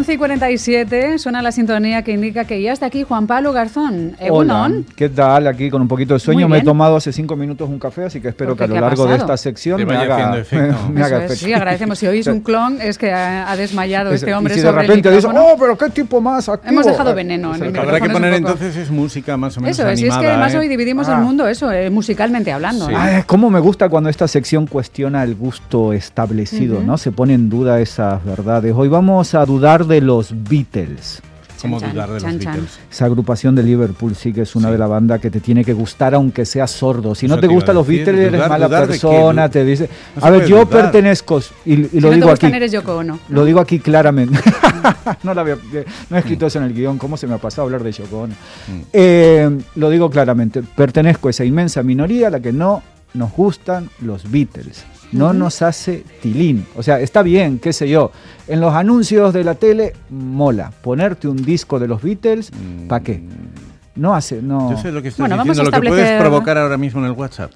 11:47 suena la sintonía que indica que ya está aquí Juan Pablo Garzón. Hola, ¿qué tal? Aquí con un poquito de sueño. Me he tomado hace 5 minutos un café, así que espero que a lo largo de esta sección me haga efecto. Sí, agradecemos. Si oís un clon, es que ha desmayado este hombre. Y si de repente dice, pero qué tipo más activo. Hemos dejado veneno. Lo que habrá que poner entonces es música más o menos animada. Eso, es que además hoy dividimos el mundo, musicalmente hablando. Sí. Ay, cómo me gusta cuando esta sección cuestiona el gusto establecido, ¿no? Se pone en duda esas verdades. Hoy vamos a dudar de los Beatles. ¿Cómo dudar de los Beatles? Esa agrupación de Liverpool sí que es una de las bandas que te tiene que gustar aunque seas sordo. Si no te gustan los Beatles, eres mala persona, te dice. A ver, yo pertenezco, y lo digo aquí. Eres Yoko Ono. Lo digo aquí claramente. No he escrito eso en el guión, ¿cómo se me ha pasado hablar de Yoko Ono? Lo digo claramente, pertenezco a esa inmensa minoría a la que no nos gustan los Beatles. No nos hace tilín. O sea, está bien, qué sé yo. En los anuncios de la tele, mola. Ponerte un disco de los Beatles, ¿para qué? No hace, no. Yo sé lo que estás diciendo, lo que puedes provocar ahora mismo en el WhatsApp.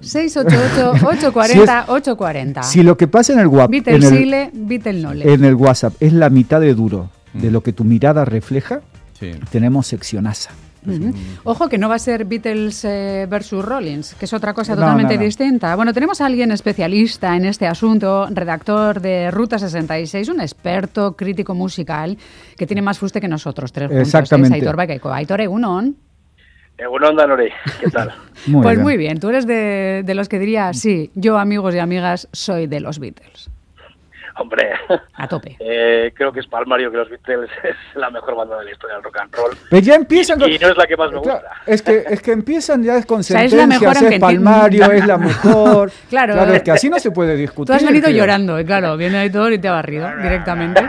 688-840-840. Si lo que pasa en el WhatsApp... Beatles Sile, Beatles Nole. En el WhatsApp es la mitad de duro de lo que tu mirada refleja, tenemos seccionaza. Ojo que no va a ser Beatles versus Rollins, que es otra cosa totalmente distinta. Bueno, tenemos a alguien especialista en este asunto, redactor de Ruta 66, un experto crítico musical que tiene más fuste que nosotros tres juntos. Exactamente. Aitor Baikaiko. Aitor, egunon. Egunon, Danore, ¿qué tal? Muy bien, tú eres de los que diría, sí, yo, amigos y amigas, soy de los Beatles. Hombre, a tope. Creo que es palmario que los Beatles es la mejor banda de la historia del rock and roll. Pero ya empiezan y no es la que más me gusta. Es que empiezan ya con sentencias, es la mejor es palmario, es la mejor. Claro, es que así no se puede discutir. Tú has venido llorando, claro, viene ahí todo y te ha barrido directamente.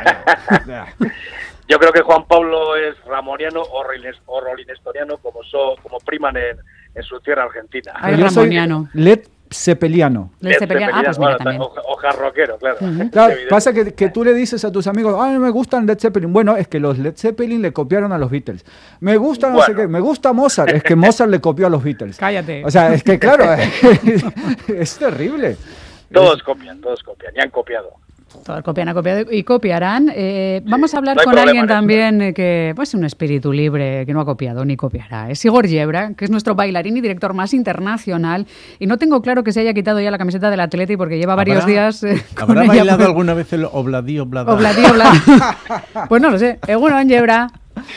Yo creo que Juan Pablo es ramoniano o rolinestoriano, como priman en su tierra argentina. Ay, ramoniano. Led Zeppeliano. Pues mira, también. O rockero, claro. Claro, pasa que tú le dices a tus amigos, me gustan Led Zeppelin. Bueno, es que los Led Zeppelin le copiaron a los Beatles. Me gusta no sé qué, me gusta Mozart. Es que Mozart le copió a los Beatles. Cállate. O sea, es que claro, es terrible. Todos copian y han copiado. Todos copian, han copiado y copiarán. Vamos a hablar con alguien también que es un espíritu libre, que no ha copiado ni copiará. Es Igor Yebra, que es nuestro bailarín y director más internacional. Y no tengo claro que se haya quitado ya la camiseta del Atleti porque lleva varios días con ¿Habrá ella bailado alguna vez el Obladí Obladá? Obladí Obladá. Pues no lo sé. Egunon, Yebra.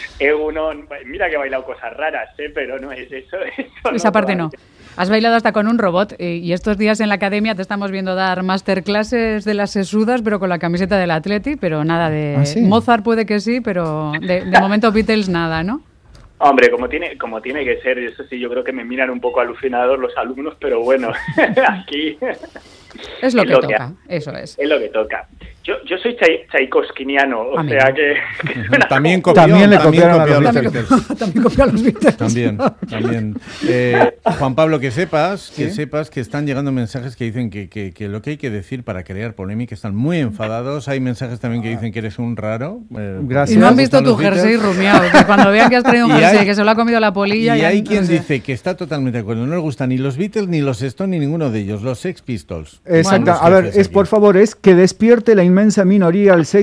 Mira que he bailado cosas raras, pero no es eso. Esa parte no. Has bailado hasta con un robot y estos días en la academia te estamos viendo dar masterclasses de las sesudas, pero con la camiseta del Atleti, pero nada de... ¿Ah, sí? Mozart puede que sí, pero de momento Beatles nada, ¿no? Hombre, como tiene que ser, eso sí, yo creo que me miran un poco alucinados los alumnos, pero bueno, aquí... Es lo que toca, eso es. Es lo que toca. Yo soy tchaikovskiniano, o sea que también le copiaron a los Beatles. También copió a los Beatles. También. Juan Pablo, que sepas que están llegando mensajes que dicen que lo que hay que decir para crear polémica, están muy enfadados. Hay mensajes también que dicen que eres un raro. Gracias. Y no han visto tu jersey rumiado, que cuando vean que has traído un jersey que se lo ha comido la polilla... Y hay quien dice que está totalmente de acuerdo, no le gustan ni los Beatles, ni los Stones, ni ninguno de ellos, los Sex Pistols. Exacto. A ver, por favor, es que despierte la inmensa minoría al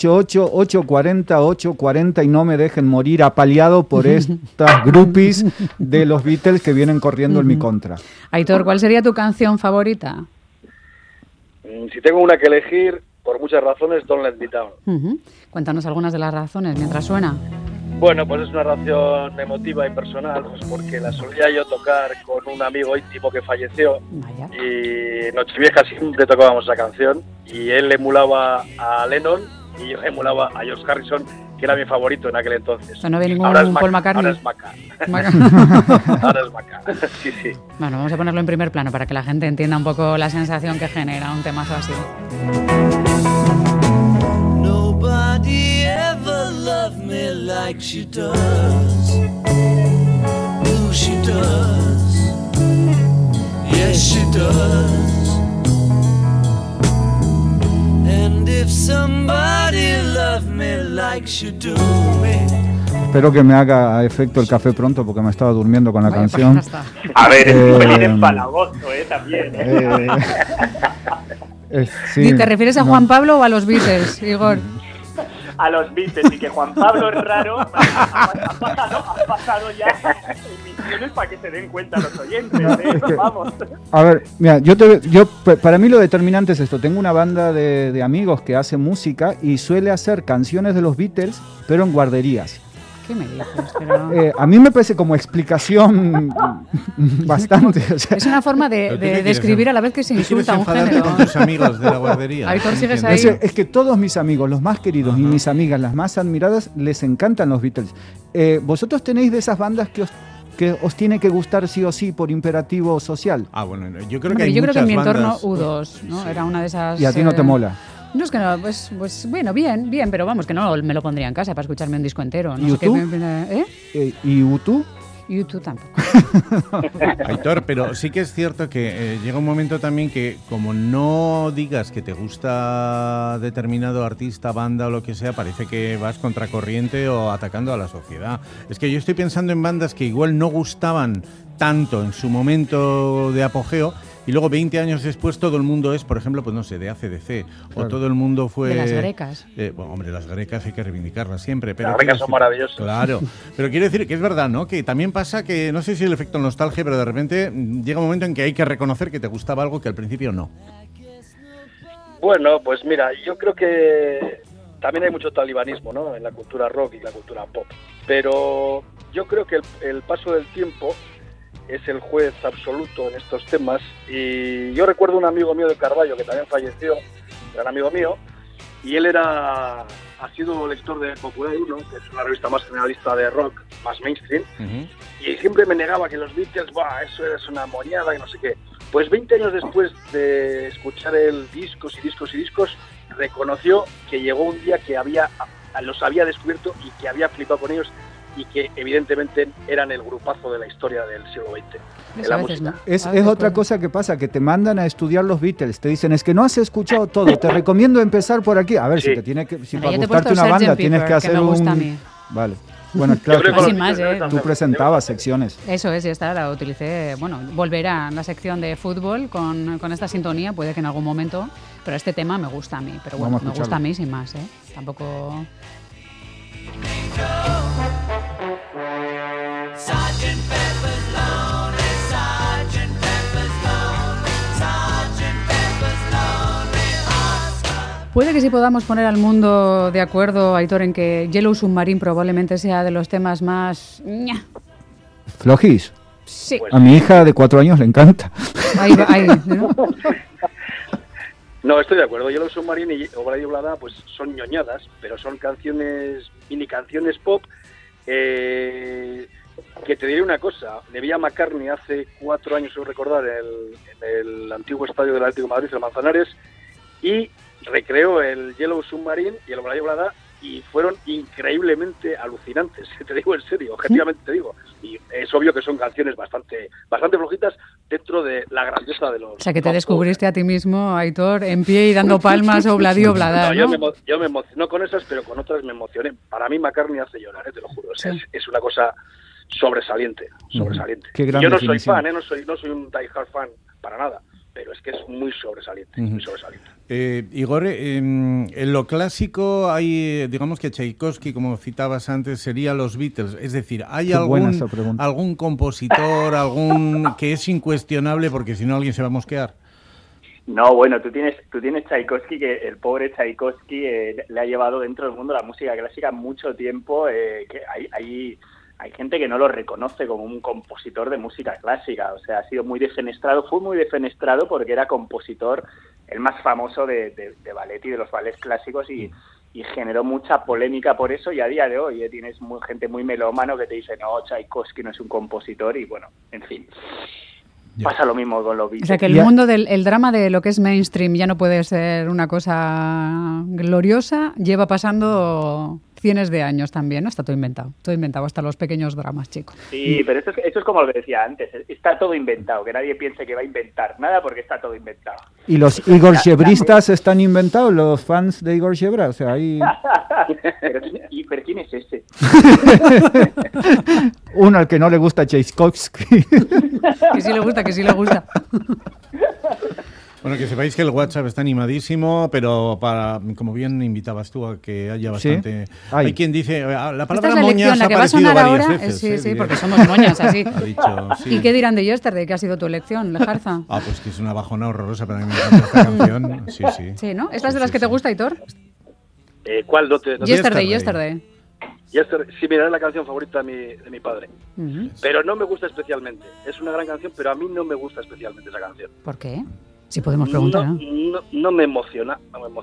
688-840-840 y no me dejen morir apaleado por estas groupies de los Beatles que vienen corriendo en mi contra. Aitor, ¿cuál sería tu canción favorita? Si tengo una que elegir, por muchas razones, Don't Let Me Down. Cuéntanos algunas de las razones mientras suena. Bueno, pues es una relación emotiva y personal, pues porque la solía yo tocar con un amigo íntimo que falleció. Vaya. Y Nochevieja siempre tocábamos esa canción y él emulaba a Lennon y yo emulaba a George Harrison, que era mi favorito en aquel entonces. No había ningún Paul McCartney. Ahora es Maca. Ahora es Maca. Sí. Bueno, vamos a ponerlo en primer plano para que la gente entienda un poco la sensación que genera un temazo así. Nobody ever loved me like she does. Ooh, she does. Yes, she does. And if somebody loved me like she do me. Espero que me haga efecto el café pronto porque me estaba durmiendo con la canción. A ver, es un pelín empalagoso, también. Sí. ¿Te refieres a Juan Pablo o a los Beatles, Igor? a los Beatles y que Juan Pablo es raro, ha pasado ya emisiones para que se den cuenta los oyentes, vamos. A ver, mira, para mí lo determinante es esto. Tengo una banda de amigos que hace música y suele hacer canciones de los Beatles, pero en guarderías. ¿Qué me dices? Pero... a mí me parece como explicación bastante. O sea, es una forma de describir a la vez que se insulta a un género. Con tus amigos de la guardería? Aitor, ¿sigues ahí? Es que todos mis amigos, los más queridos y mis amigas, las más admiradas, les encantan los Beatles. ¿Vosotros tenéis de esas bandas que os tiene que gustar sí o sí por imperativo social? Ah, bueno, yo creo que hay yo creo que en mi entorno bandas... U2, ¿no? Sí. Era una de esas... ¿Y a ti no te mola? No, es que no, pues bueno, bien, pero vamos, que no me lo pondría en casa para escucharme un disco entero. No ¿Y sé qué ¿Y U2? YouTube tampoco. Aitor, pero sí que es cierto que llega un momento también que como no digas que te gusta determinado artista, banda o lo que sea, parece que vas contracorriente o atacando a la sociedad. Es que yo estoy pensando en bandas que igual no gustaban tanto en su momento de apogeo y luego 20 años después todo el mundo es, por ejemplo, pues no sé, de AC/DC, o todo el mundo fue... De las grecas. Bueno, hombre, las grecas hay que reivindicarlas siempre. Pero las grecas son maravillosas. Claro, pero quiero decir que es verdad, ¿no? Que también pasa que, no sé si el efecto nostalgia, pero de repente llega un momento en que hay que reconocer que te gustaba algo que al principio no. Bueno, pues mira, yo creo que también hay mucho talibanismo, ¿no? En la cultura rock y la cultura pop. Pero yo creo que el paso del tiempo es el juez absoluto en estos temas, y yo recuerdo un amigo mío de Carballo que también falleció, gran amigo mío, y él ha sido lector de Popular 1, que es una revista más generalista de rock, más mainstream, y siempre me negaba que los Beatles, eso es una moñada y no sé qué. Pues 20 años después de escuchar el discos, reconoció que llegó un día que los había descubierto y que había flipado con ellos, y que evidentemente eran el grupazo de la historia del siglo XX, de la música. No. Es otra cosa que pasa, que te mandan a estudiar los Beatles, te dicen, es que no has escuchado todo, te recomiendo empezar por aquí. A ver, sí. si para gustarte una banda tienes que hacer un... Vale. Bueno, claro, sin más, tú presentabas secciones. Eso es, y esta la utilicé, volverá la sección de fútbol con esta sintonía, puede que en algún momento, pero este tema me gusta a mí, pero bueno, me gusta a mí sin más, tampoco... Puede que sí podamos poner al mundo de acuerdo, Aitor, en que Yellow Submarine probablemente sea de los temas más... ¿Flojis? Sí. A mi hija de 4 años le encanta. Ahí, ¿no? No, estoy de acuerdo. Yellow Submarine y Obra y Oblada pues son ñoñadas, pero son canciones, mini canciones pop, que te diré una cosa. Le vi a McCartney hace 4 años, quiero recordar, en el antiguo estadio del Atlético de Madrid, el Manzanares, y recreó el Yellow Submarine y el Obra y Oblada, y fueron increíblemente alucinantes, te digo en serio, objetivamente te digo. Y es obvio que son canciones bastante flojitas dentro de la grandeza de los... O sea, que te descubriste a ti mismo, Aitor, en pie y dando palmas Obladi Oblada, ¿no? Yo me emocioné con esas, pero con otras me emocioné. Para mí McCartney hace llorar, te lo juro. O sea, sí. es una cosa sobresaliente. Qué gran yo no definición. soy fan, no soy un die-hard fan para nada, pero es que es muy sobresaliente, muy sobresaliente. Igor, en lo clásico hay, digamos que Tchaikovsky, como citabas antes, sería los Beatles. Es decir, ¿hay algún compositor, algún que es incuestionable porque si no alguien se va a mosquear? No, bueno, tú tienes Tchaikovsky, que el pobre Tchaikovsky le ha llevado dentro del mundo de la música clásica mucho tiempo, que hay gente que no lo reconoce como un compositor de música clásica. O sea, ha sido muy defenestrado, fue muy defenestrado porque era compositor el más famoso de ballet y de los ballets clásicos, y generó mucha polémica por eso, y a día de hoy tienes gente muy melómano que te dice, no, Tchaikovsky no es un compositor, y bueno, en fin. Ya. Pasa lo mismo con los Beatles. O sea, que el mundo el drama de lo que es mainstream ya no puede ser una cosa gloriosa, lleva pasando cientos de años también, ¿no? Está todo inventado, hasta los pequeños dramas, chicos. Sí, pero esto es como lo que decía antes, está todo inventado, que nadie piense que va a inventar nada porque está todo inventado. ¿Y los Igor Shebristas están inventados, los fans de Igor Shebra? O sea, ahí... ¿Pero quién es ese? Uno al que no le gusta Tchaikovsky. Que sí le gusta. Bueno, que sepáis que el WhatsApp está animadísimo, pero como bien invitabas tú a que haya bastante... ¿Sí? Hay quien dice, la palabra Esta es la moñas elección, la ha que va a aparecido sonar varias ahora. veces. Sí, diré. porque somos moñas, así. Ha dicho, sí. ¿Y qué dirán de Yesterday, que ha sido tu elección, Lejarza? Pues que es una bajona horrorosa, pero a mí me encanta esta canción. Sí, sí. Sí, ¿no? ¿Esta es de las que te gusta, Aitor? ¿Cuál? Yesterday. Sí, mira, es la canción favorita de mi padre. Pero no me gusta especialmente. Es una gran canción, pero a mí no me gusta especialmente esa canción. ¿Por qué? Si podemos preguntar, ¿no? No me emociona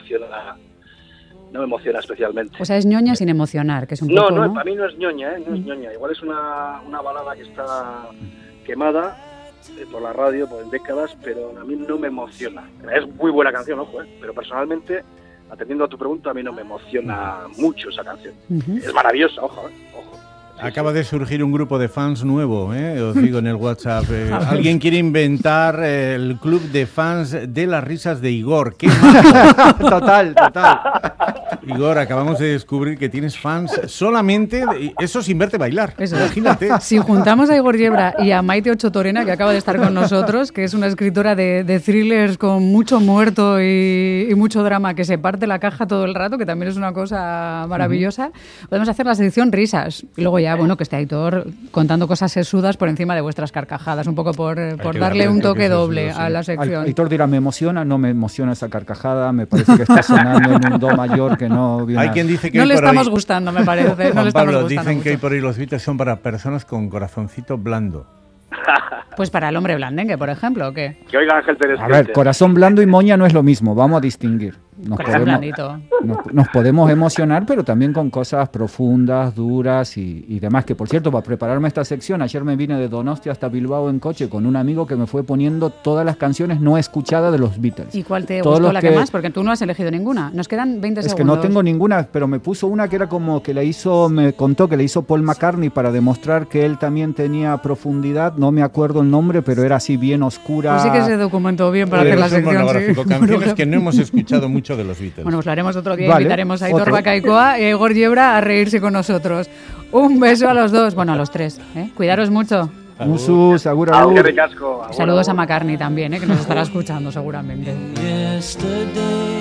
especialmente. O sea, es ñoña sin emocionar, que es un poco, ¿no? Para mí no es ñoña, no es ñoña. Igual es una balada que está quemada por la radio, por décadas, pero a mí no me emociona. Es muy buena canción, ojo, pero personalmente, atendiendo a tu pregunta, a mí no me emociona mucho esa canción. Es maravillosa, ojo. Acaba de surgir un grupo de fans nuevo, os digo en el WhatsApp. Alguien quiere inventar el club de fans de las risas de Igor. ¡Qué majo! Total. Igor, acabamos de descubrir que tienes fans solamente, eso sin verte bailar. Eso. Imagínate. Si juntamos a Igor Yebra y a Maite Ochotorena, que acaba de estar con nosotros, que es una escritora de thrillers con mucho muerto y mucho drama, que se parte la caja todo el rato, que también es una cosa maravillosa, podemos hacer la sección risas. Y luego ya, bueno, que esté Aitor contando cosas sesudas por encima de vuestras carcajadas, un poco por darle un toque doble a la sección. Aitor dirá, ¿me emociona? No me emociona esa carcajada, me parece que está sonando en un do mayor que no... Hay quien dice que no le estamos gustando, me parece. Juan no Pablo, le dicen mucho. que hoy por hoy los Beatles son para personas con corazoncito blando. Pues para el hombre blandengue, por ejemplo, ¿o qué? Que oiga Ángel Pérez. A ver, corazón blando y moña no es lo mismo, vamos a distinguir. Nos podemos emocionar, pero también con cosas profundas, duras y demás. Que, por cierto, para prepararme esta sección, ayer me vine de Donostia hasta Bilbao en coche con un amigo que me fue poniendo todas las canciones no escuchadas de los Beatles. ¿Y cuál te gustó la que más? Porque tú no has elegido ninguna. Nos quedan 20 segundos. Es que no tengo ninguna, pero me puso una que era como que me contó que le hizo Paul McCartney para demostrar que él también tenía profundidad. No me acuerdo el nombre, pero era así bien oscura. Pues sí que se documentó bien para hacer la sección. Sí. Canciones que no hemos escuchado mucho de los Beatles. Bueno, pues lo haremos otro día. Vale, invitaremos a Aitor Bacaicoa y a Igor Yebra a reírse con nosotros. Un beso a los dos, bueno, a los tres. Cuidaros mucho. Un sus, agur. Saludos a McCartney también, que nos estará escuchando seguramente. Yesterday